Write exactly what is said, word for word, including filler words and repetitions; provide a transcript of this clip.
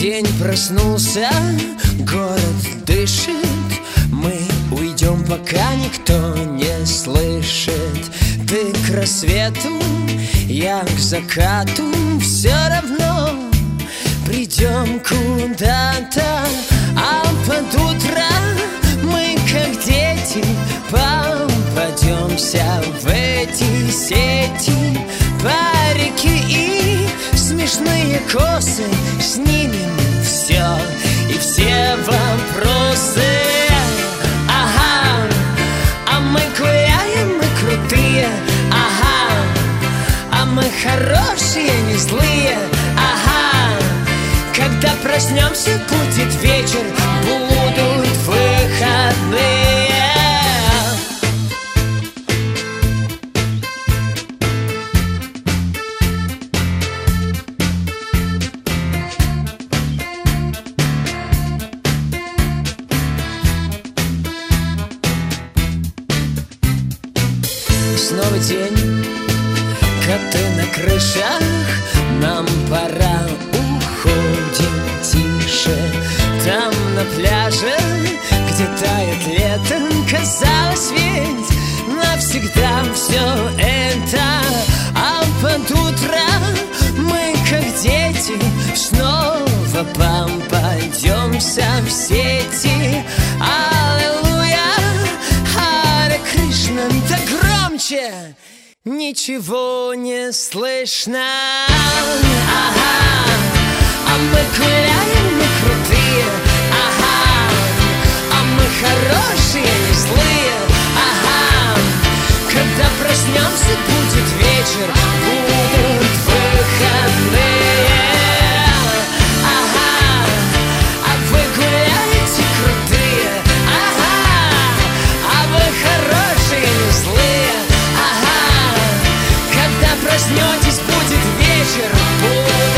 День проснулся, город дышит. Мы уйдем, пока никто не слышит. Ты к рассвету, я к закату. Все равно придем куда-то. А под утро мы, как дети, попадемся в эти сети. Парики и смешные косы, снимем все и все вопросы. Ага, а мы гуляем, мы крутые. Ага, а мы хорошие, не злые. Ага, когда проснемся, будет вечер, будут выходные. Снова день, коты на крышах. Нам пора, уходим тише. Там на пляже, где тает лето, казалось ведь навсегда все это. А под утро мы, как дети, снова попадемся в сети. Аллилуйя, Харе Кришна, да громче, ничего не слышно. Ага, а мы гуляем, мы крутые. Ага, а мы хорошие, не злые. Ага, когда проснемся, будет вечер, будут выходные. Ага, а вы гуляете крутые. Ага, а вы хорошие, не злые. Ага, когда проснетесь, будет вечер, будет